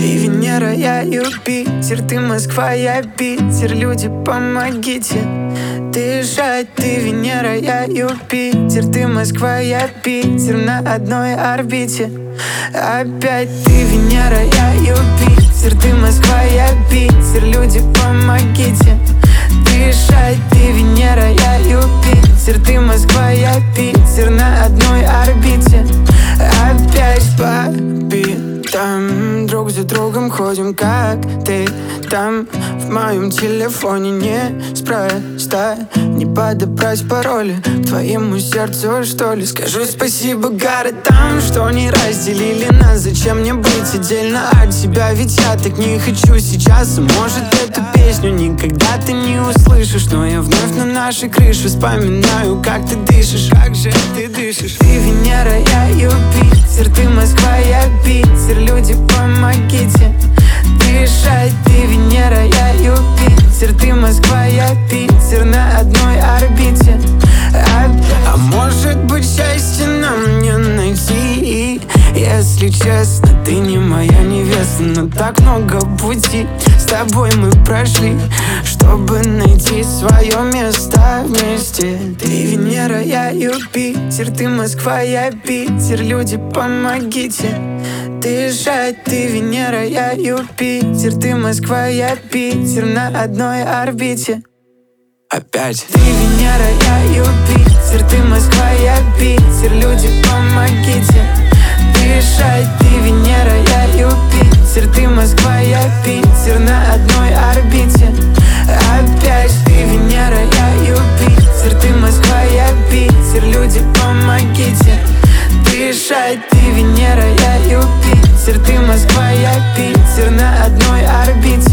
Ты Венера, я Юпитер, ты Москва, я Питер. Люди, помогите дышать. Ты Венера, я Юпитер, ты Москва, я Питер. На одной орбите опять. Ты Венера, я Юпитер, ты Москва, я Питер. Люди, помогите дышать. Ты Венера, я Юпитер, ты Москва, я Питер. На одной орбите опять. Папи, там друг за другом ходим, как ты там. В моем телефоне неспроста не подобрать пароли к твоему сердцу, что ли. Скажу спасибо городам, что не разделили нас. Зачем мне быть отдельно от тебя, ведь я так не хочу сейчас. Может, эту песню никогда ты не услышишь, но я вновь на нашей крыше вспоминаю, как ты дышишь. Как же ты дышишь? Ты Венера, я Юпитер, ты Москва, я Питер. Люди, помогите дышать. Ты Венера, я Юпитер, ты Москва, я Питер. На одной орбите. А может быть, счастье нам не найти? Если честно, ты не моя невеста, но так много пути с тобой мы прошли, чтобы найти свое место вместе. Ты Венера, я Юпитер, ты Москва, я Питер. Люди, помогите дышать. Ты Венера, я Юпитер, ты Москва, я Питер. На одной орбите опять. Ты Венера, я Юпитер, ты Москва, я Питер. Люди, помогите дышать. Ты Венера, я Юпитер, ты Москва, я Питер. На одной орбите опять. Ты Венера, я Юпитер, ты Москва, я Питер. Люди, помогите дышать. Ты Венера, я Юпитер, ты Москва, я Питер. На одной орбите.